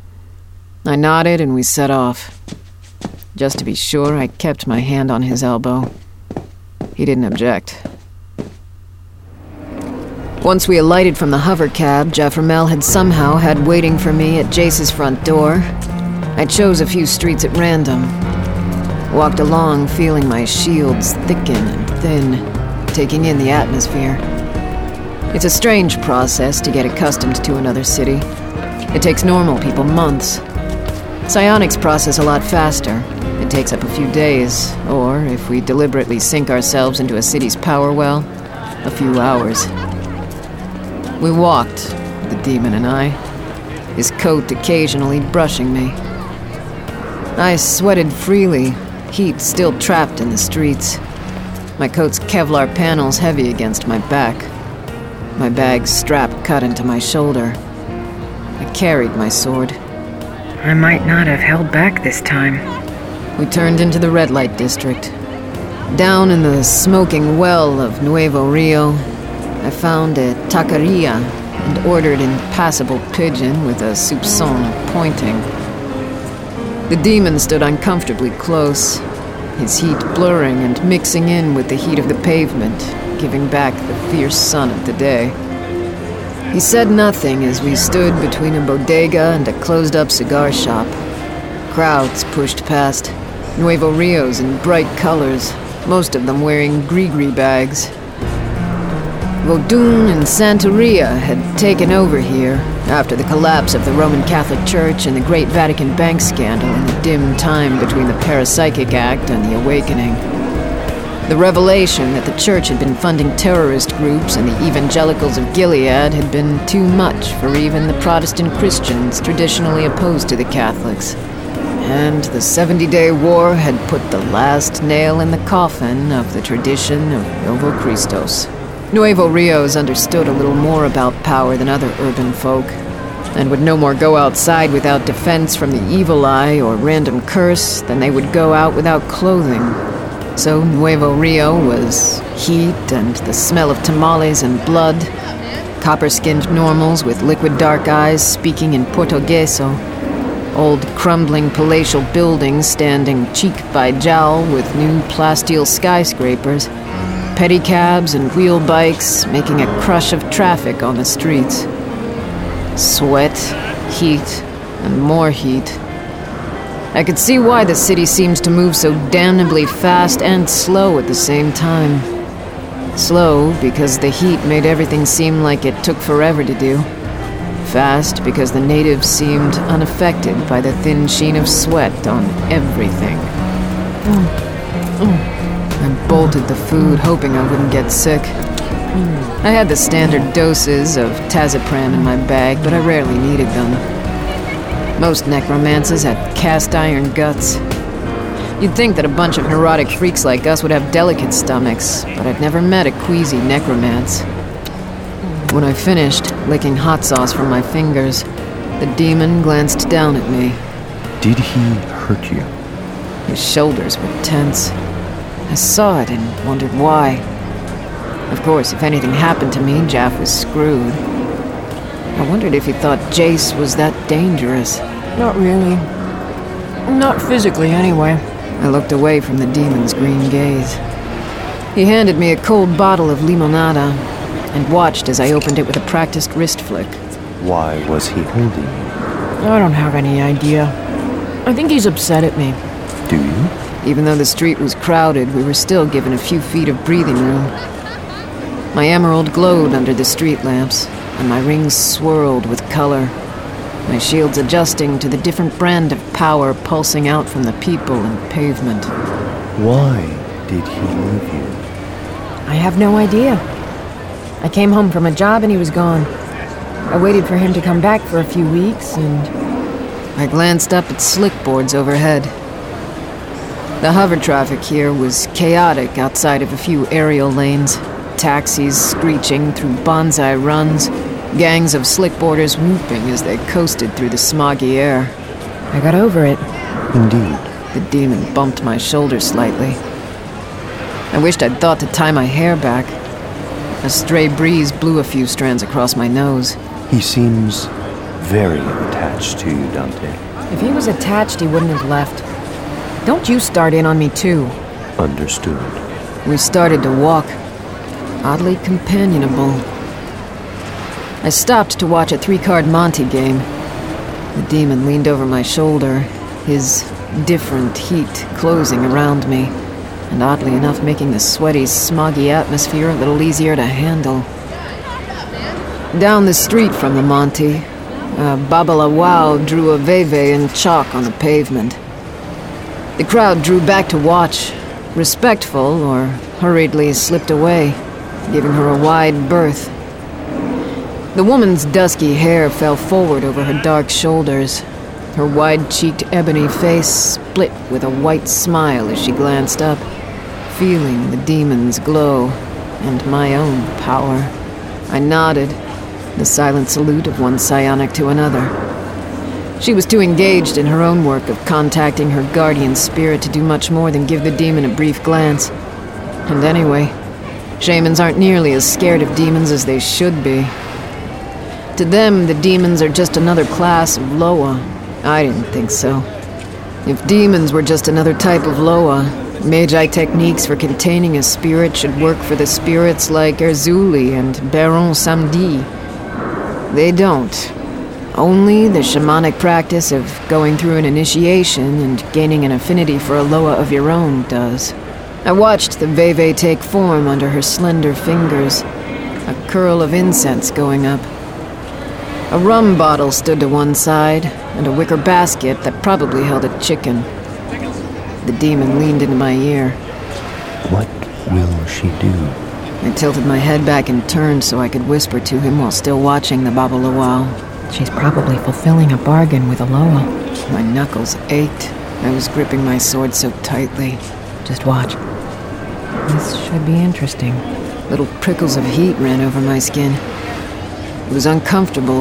I nodded and we set off. Just to be sure, I kept my hand on his elbow. He didn't object. Once we alighted from the hover cab, Jaffermel had somehow had waiting for me at Jace's front door. I chose a few streets at random. Walked along, feeling my shields thicken and thin, taking in the atmosphere. It's a strange process to get accustomed to another city. It takes normal people months. Psionics process a lot faster. It takes up a few days, or, if we deliberately sink ourselves into a city's power well, a few hours. We walked, the demon and I, his coat occasionally brushing me. I sweated freely, heat still trapped in the streets. My coat's Kevlar panels heavy against my back. My bag's strap cut into my shoulder. I carried my sword. I might not have held back this time. We turned into the red light district. Down in the smoking well of Nuevo Rio, I found a taqueria and ordered impassable pigeon with a soupçon of pointing. The demon stood uncomfortably close, his heat blurring and mixing in with the heat of the pavement, giving back the fierce sun of the day. He said nothing as we stood between a bodega and a closed-up cigar shop. Crowds pushed past, Nuevo Rios in bright colors, most of them wearing gree-gree bags. Vodun and Santeria had taken over here after the collapse of the Roman Catholic Church and the Great Vatican Bank scandal in the dim time between the Parapsychic Act and the Awakening. The revelation that the Church had been funding terrorist groups and the evangelicals of Gilead had been too much for even the Protestant Christians traditionally opposed to the Catholics. And the Seventy-Day War had put the last nail in the coffin of the tradition of Novo Christos. Nuevo Rios understood a little more about power than other urban folk. and would no more go outside without defense from the evil eye or random curse than they would go out without clothing. So Nuevo Rio was heat and the smell of tamales and blood, copper-skinned normals with liquid dark eyes speaking in Portugueso, old crumbling palatial buildings standing cheek by jowl with new plasteel skyscrapers, pedicabs and wheel bikes making a crush of traffic on the streets. Sweat, heat, and more heat. I could see why the city seems to move so damnably fast and slow at the same time. Slow because the heat made everything seem like it took forever to do. Fast because the natives seemed unaffected by the thin sheen of sweat on everything. Mm. Mm. I bolted the food, hoping I wouldn't get sick. Mm. I had the standard doses of Tazapram in my bag, but I rarely needed them. Most necromancers had cast iron guts. You'd think that a bunch of neurotic freaks like us would have delicate stomachs, but I'd never met a queasy necromance. When I finished, licking hot sauce from my fingers, the demon glanced down at me. Did he hurt you? His shoulders were tense. I saw it and wondered why. Of course, if anything happened to me, Jaff was screwed. I wondered if he thought Jace was that dangerous. Not really. Not physically, anyway. I looked away from the demon's green gaze. He handed me a cold bottle of limonada and watched as I opened it with a practiced wrist flick. Why was he holding you? I don't have any idea. I think he's upset at me. Do you? Even though the street was crowded, we were still given a few feet of breathing room. My emerald glowed under the street lamps, and my rings swirled with color, my shields adjusting to the different brand of power pulsing out from the people and pavement. Why did he leave you? I have no idea. I came home from a job and he was gone. I waited for him to come back for a few weeks and... I glanced up at slick boards overhead. The hover traffic here was chaotic outside of a few aerial lanes. Taxis screeching through bonsai runs, gangs of slickboarders whooping as they coasted through the smoggy air. I got over it. Indeed. The demon bumped my shoulder slightly. I wished I'd thought to tie my hair back. A stray breeze blew a few strands across my nose. He seems very attached to you, Dante. If he was attached, he wouldn't have left. Don't you start in on me, too. Understood. We started to walk. Oddly companionable. I stopped to watch a three-card Monte game. The demon leaned over my shoulder, his different heat closing around me, and oddly enough making the sweaty, smoggy atmosphere a little easier to handle. Down the street from the Monte, a Babalawao drew a veve in chalk on the pavement. The crowd drew back to watch, respectful or hurriedly slipped away, giving her a wide berth. The woman's dusky hair fell forward over her dark shoulders. Her wide-cheeked ebony face split with a white smile as she glanced up, feeling the demon's glow and my own power. I nodded, the silent salute of one psionic to another. She was too engaged in her own work of contacting her guardian spirit to do much more than give the demon a brief glance. And anyway, shamans aren't nearly as scared of demons as they should be. To them, the demons are just another class of Loa. I didn't think so. If demons were just another type of Loa, Magi techniques for containing a spirit should work for the spirits like Erzuli and Baron Samedi. They don't. Only the shamanic practice of going through an initiation and gaining an affinity for a Loa of your own does. I watched the Veve take form under her slender fingers, a curl of incense going up. A rum bottle stood to one side, and a wicker basket that probably held a chicken. The demon leaned into my ear. What will she do? I tilted my head back and turned so I could whisper to him while still watching the Babalawao. She's probably fulfilling a bargain with Aloha. My knuckles ached. I was gripping my sword so tightly. Just watch. This should be interesting. Little prickles of heat ran over my skin. It was uncomfortable, but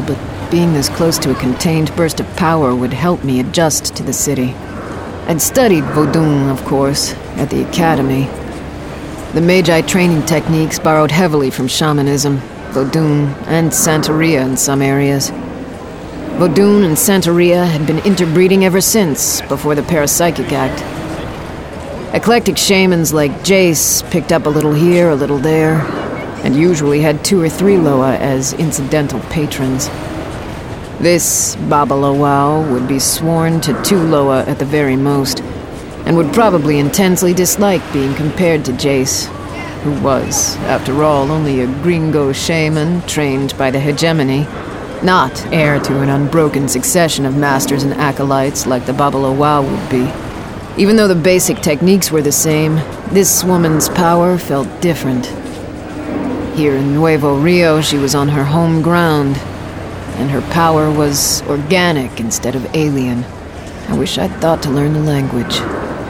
that being this close to a contained burst of power would help me adjust to the city. I'd studied Vodun, of course, at the academy. The Magi training techniques borrowed heavily from shamanism, Vodun, and Santeria in some areas. Vodun and Santeria had been interbreeding ever since, before the Parapsychic Act. Eclectic shamans like Jace picked up a little here, a little there, and usually had two or three Loa as incidental patrons. This Babalawao would be sworn to two Loa at the very most, and would probably intensely dislike being compared to Jace, who was, after all, only a gringo shaman trained by the hegemony, not heir to an unbroken succession of masters and acolytes like the Babalawao would be. Even though the basic techniques were the same, this woman's power felt different. Here in Nuevo Rio, she was on her home ground, and her power was organic instead of alien. I wish I'd thought to learn the language.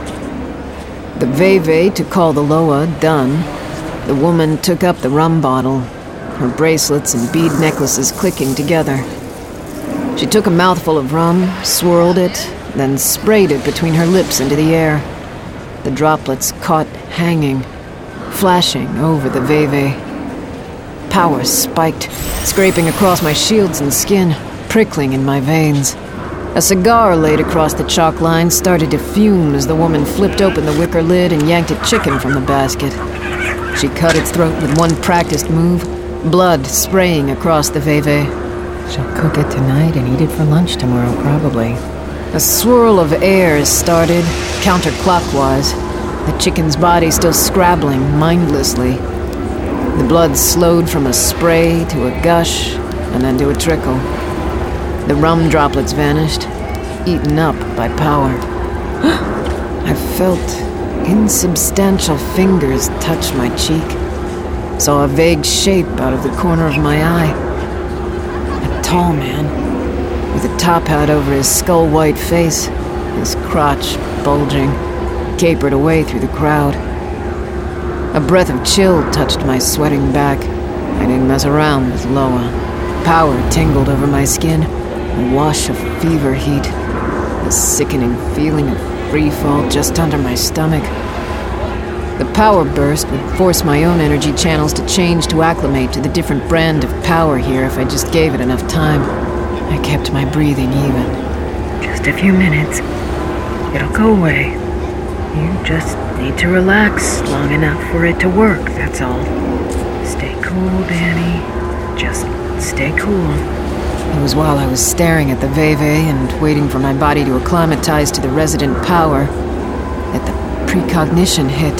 The Veve to call the Loa done, the woman took up the rum bottle, her bracelets and bead necklaces clicking together. She took a mouthful of rum, swirled it, then sprayed it between her lips into the air. The droplets caught hanging, flashing over the Veve. Power spiked, scraping across my shields and skin, prickling in my veins. A cigar laid across the chalk line started to fume as the woman flipped open the wicker lid and yanked a chicken from the basket. She cut its throat with one practiced move, blood spraying across the Veve. She'll cook it tonight and eat it for lunch tomorrow, probably. A swirl of air started, counterclockwise, the chicken's body still scrabbling mindlessly. The blood slowed from a spray to a gush, and then to a trickle. The rum droplets vanished, eaten up by power. I felt insubstantial fingers touch my cheek. Saw a vague shape out of the corner of my eye. A tall man, with a top hat over his skull-white face, his crotch bulging, capered away through the crowd. A breath of chill touched my sweating back. I didn't mess around with Loa. Power tingled over my skin, a wash of fever heat, a sickening feeling of free fall just under my stomach. The power burst would force my own energy channels to change to acclimate to the different brand of power here if I just gave it enough time. I kept my breathing even. Just a few minutes. It'll go away. You just need to relax long enough for it to work, that's all. Stay cool, Danny. Just stay cool. It was while I was staring at the Veve and waiting for my body to acclimatize to the resident power that the precognition hit.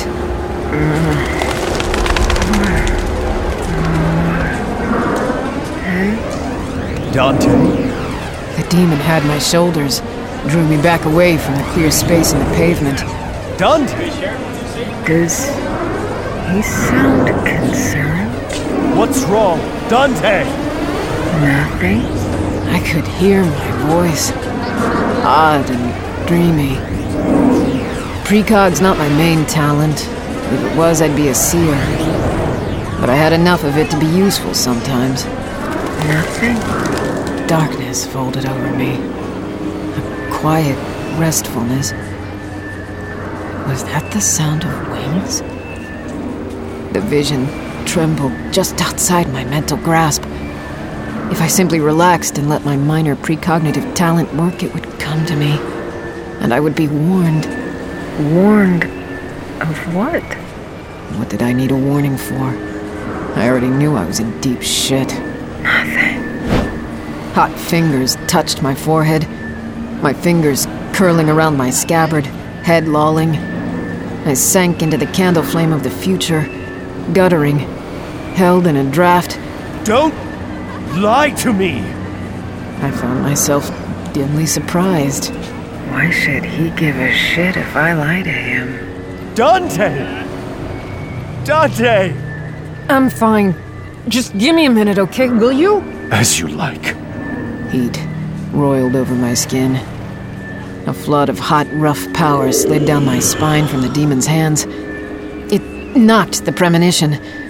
Dante? The demon had my shoulders, drew me back away from the clear space in the pavement. Dante! Does he sound concerned? What's wrong? Dante! Nothing? I could hear my voice. Odd and dreamy. Precog's not my main talent. If it was, I'd be a seer. But I had enough of it to be useful sometimes. Nothing? Darkness folded over me. A quiet restfulness. Was that the sound of wings? The vision trembled just outside my mental grasp. If I simply relaxed and let my minor precognitive talent work, it would come to me. And I would be warned. Warned of what? What did I need a warning for? I already knew I was in deep shit. Nothing. Hot fingers touched my forehead, my fingers curling around my scabbard, head lolling. I sank into the candle flame of the future, guttering, held in a draft. Don't lie to me! I found myself dimly surprised. Why should he give a shit if I lie to him? Dante! Dante! I'm fine. Just give me a minute, okay, will you? As you like. Heat roiled over my skin. A flood of hot, rough power slid down my spine from the demon's hands. It knocked the premonition,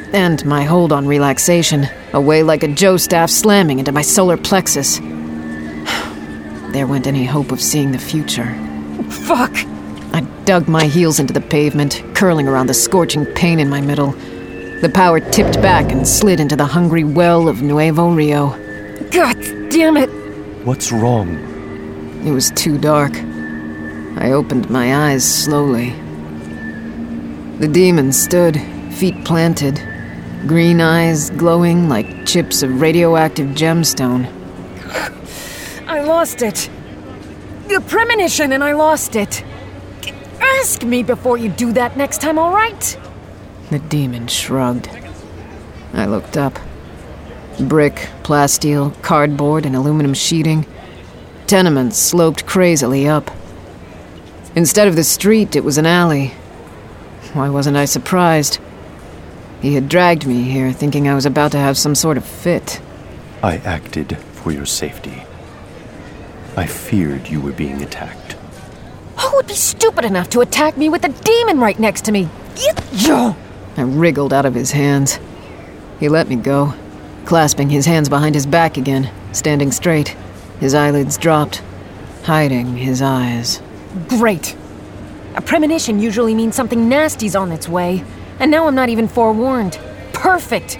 and my hold on relaxation, away like a Joe staff slamming into my solar plexus. There went any hope of seeing the future. Fuck! I dug my heels into the pavement, curling around the scorching pain in my middle. The power tipped back and slid into the hungry well of Nuevo Rio. God damn it! What's wrong? It was too dark. I opened my eyes slowly. The demon stood, feet planted, green eyes glowing like chips of radioactive gemstone. I lost it. The premonition, and I lost it. Ask me before you do that next time, all right? The demon shrugged. I looked up. Brick, plasteel, cardboard, and aluminum sheeting. Tenements sloped crazily up. Instead of the street, it was an alley. Why wasn't I surprised? He had dragged me here, thinking I was about to have some sort of fit. I acted for your safety. I feared you were being attacked. Who would be stupid enough to attack me with a demon right next to me? You... I wriggled out of his hands. He let me go, clasping his hands behind his back again, standing straight. His eyelids dropped, hiding his eyes. Great. A premonition usually means something nasty's on its way, and now I'm not even forewarned. Perfect.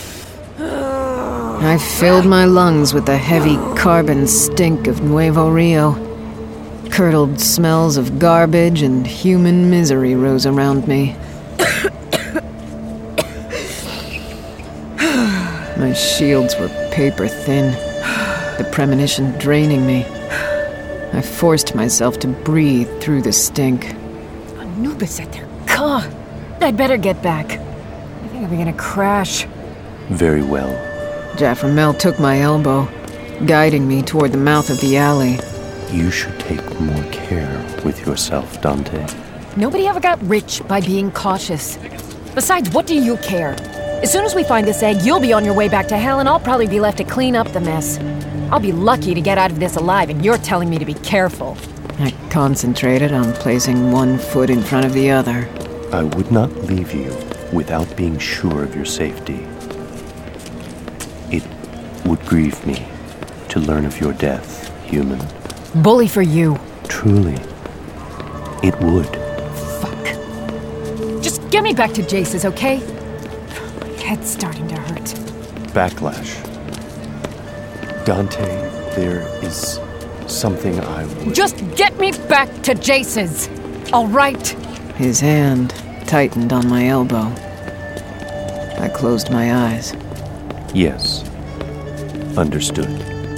I filled my lungs with the heavy carbon stink of Nuevo Rio. Curdled smells of garbage and human misery rose around me. My shields were paper thin, the premonition draining me. I forced myself to breathe through the stink. Anubis at their car. I'd better get back. I think I'm gonna crash. Very well. Jafframel took my elbow, guiding me toward the mouth of the alley. You should take more care with yourself, Dante. Nobody ever got rich by being cautious. Besides, what do you care? As soon as we find this egg, you'll be on your way back to hell, and I'll probably be left to clean up the mess. I'll be lucky to get out of this alive, and you're telling me to be careful. I concentrated on placing one foot in front of the other. I would not leave you without being sure of your safety. It would grieve me to learn of your death, human. Bully for you. Truly, it would. Fuck. Just get me back to Jace's, okay? My head's starting to hurt. Backlash. Dante, there is something I would... Just get me back to Jace's, all right? His hand tightened on my elbow. I closed my eyes. Yes. Understood.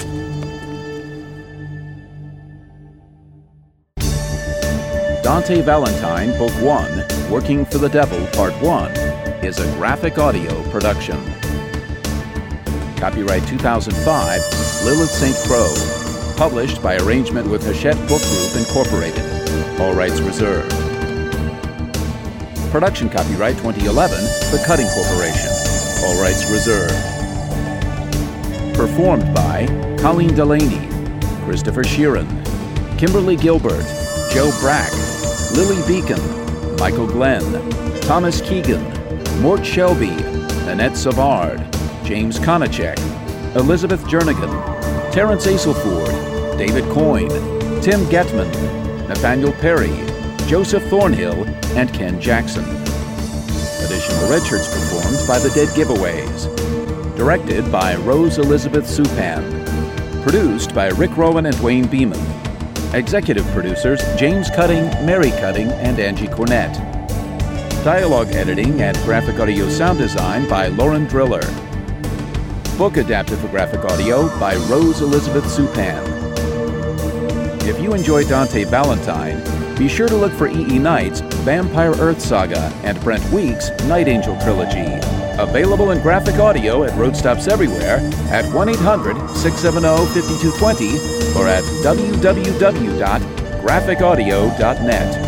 Dante Valentine, Book one, Working for the Devil, Part one, is a graphic audio production. Copyright two thousand five, Lilith Saint Crow. Published by arrangement with Hachette Book Group, Incorporated. All rights reserved. Production copyright twenty eleven, The Cutting Corporation. All rights reserved. Performed by Colleen Delaney, Christopher Sheeran, Kimberly Gilbert, Joe Brack, Lily Beacon, Michael Glenn, Thomas Keegan, Mort Shelby, Annette Savard, James Konachek, Elizabeth Jernigan, Terrence Aselford, David Coyne, Tim Getman, Nathaniel Perry, Joseph Thornhill, and Ken Jackson. Additional red shirts performed by the Dead Giveaways. Directed by Rose Elizabeth Supan. Produced by Rick Rowan and Dwayne Beeman. Executive producers James Cutting, Mary Cutting, and Angie Cornett. Dialogue editing and graphic audio sound design by Lauren Driller. Book adapted for graphic audio by Rose Elizabeth Supan. If you enjoy Dante Valentine, be sure to look for E E. Knight's Vampire Earth Saga and Brent Weeks' Night Angel Trilogy. Available in graphic audio at roadstops everywhere at one eight hundred, six seven zero, five two two zero or at w w w dot graphic audio dot net.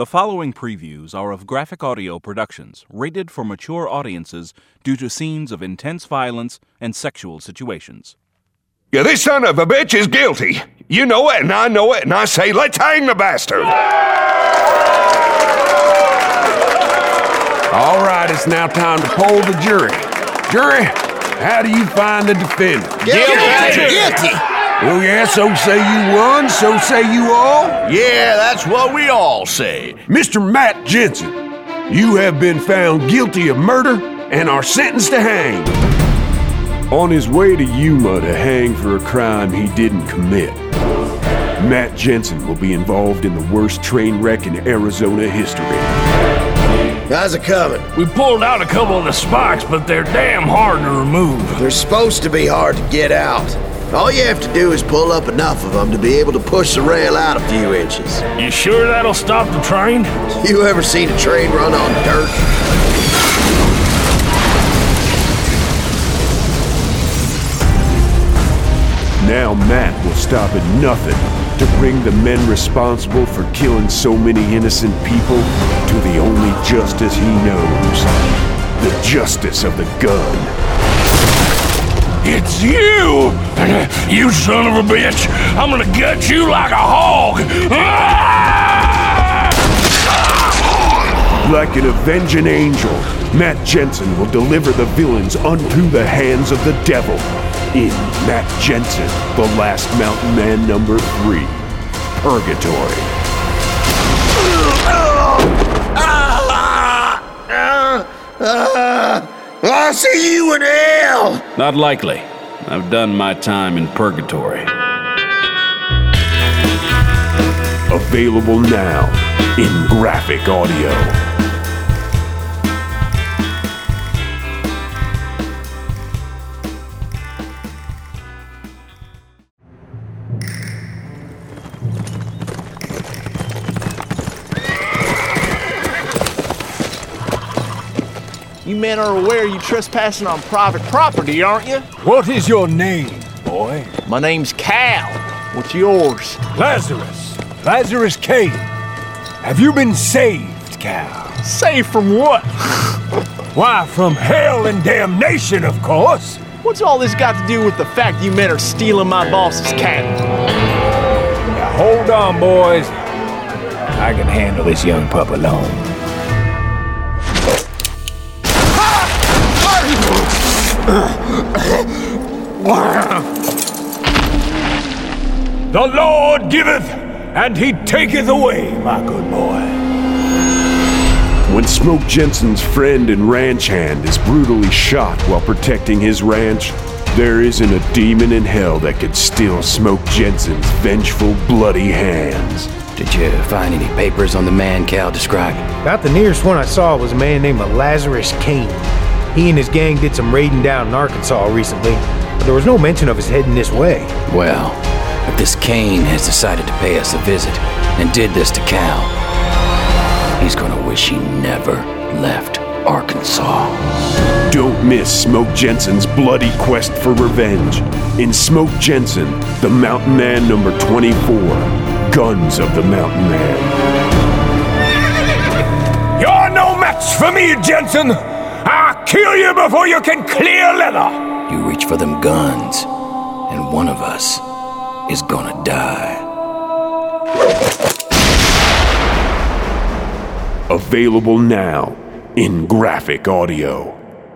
following previews are of Graphic Audio Productions, rated for mature audiences due to scenes of intense violence and sexual situations. Yeah, this son of a bitch is guilty. You know it, and I know it, and I say, let's hang the bastard! All right, it's now time to poll the jury. Jury, how do you find the defendant? Guilty! Guilty! Guilty. Oh, yeah, so say you one, so say you all? Yeah, that's what we all say. Mister Matt Jensen, you have been found guilty of murder and are sentenced to hang. On his way to Yuma to hang for a crime he didn't commit, Matt Jensen will be involved in the worst train wreck in Arizona history. How's it coming? We pulled out a couple of the spikes, but they're damn hard to remove. They're supposed to be hard to get out. All you have to do is pull up enough of them to be able to push the rail out a few inches. You sure that'll stop the train? You ever seen a train run on dirt? Now Matt will stop at nothing to bring the men responsible for killing so many innocent people to the only justice he knows. The justice of the gun. It's you! You son of a bitch! I'm gonna gut you like a hog! Like an avenging angel, Matt Jensen will deliver the villains unto the hands of the devil in Matt Jensen, The Last Mountain Man number three, Purgatory. I'll see you in hell! Not likely. I've done my time in purgatory. Available now in Graphic Audio. You men are aware you're trespassing on private property, aren't you? What is your name, boy? My name's Cal. What's yours? Lazarus. Lazarus Kane. Have you been saved, Cal? Saved from what? Why, from hell and damnation, of course. What's all this got to do with the fact you men are stealing my boss's cattle? Now hold on, boys. I can handle this young pup alone. The Lord giveth, and he taketh away, my good boy. When Smoke Jensen's friend and ranch hand is brutally shot while protecting his ranch, there isn't a demon in hell that could still Smoke Jensen's vengeful, bloody hands. Did you find any papers on the man Cal described? About the nearest one I saw was a man named Lazarus Kane. He and his gang did some raiding down in Arkansas recently, but there was no mention of us heading this way. Well, if this Kane has decided to pay us a visit and did this to Cal, he's gonna wish he never left Arkansas. Don't miss Smoke Jensen's bloody quest for revenge in Smoke Jensen, The Mountain Man number twenty-four, Guns of the Mountain Man. You're no match for me, Jensen! I'll kill you before you can clear leather! You reach for them guns, and one of us is gonna die. Available now in Graphic Audio.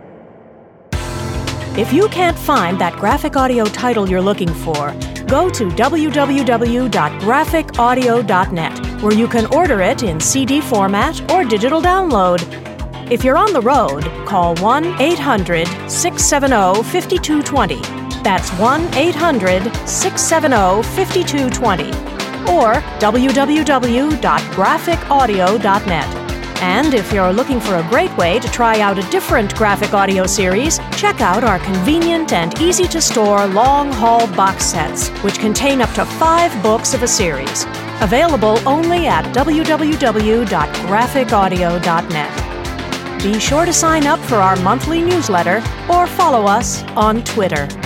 If you can't find that graphic audio title you're looking for, go to w w w dot graphic audio dot net, where you can order it in C D format or digital download. If you're on the road, call one eight hundred, six seven zero, five two two zero. That's one eight hundred, six seven zero, five two two zero. Or w w w dot graphic audio dot net. And if you're looking for a great way to try out a different graphic audio series, check out our convenient and easy-to-store long-haul box sets, which contain up to five books of a series. Available only at w w w dot graphic audio dot net. Be sure to sign up for our monthly newsletter or follow us on Twitter.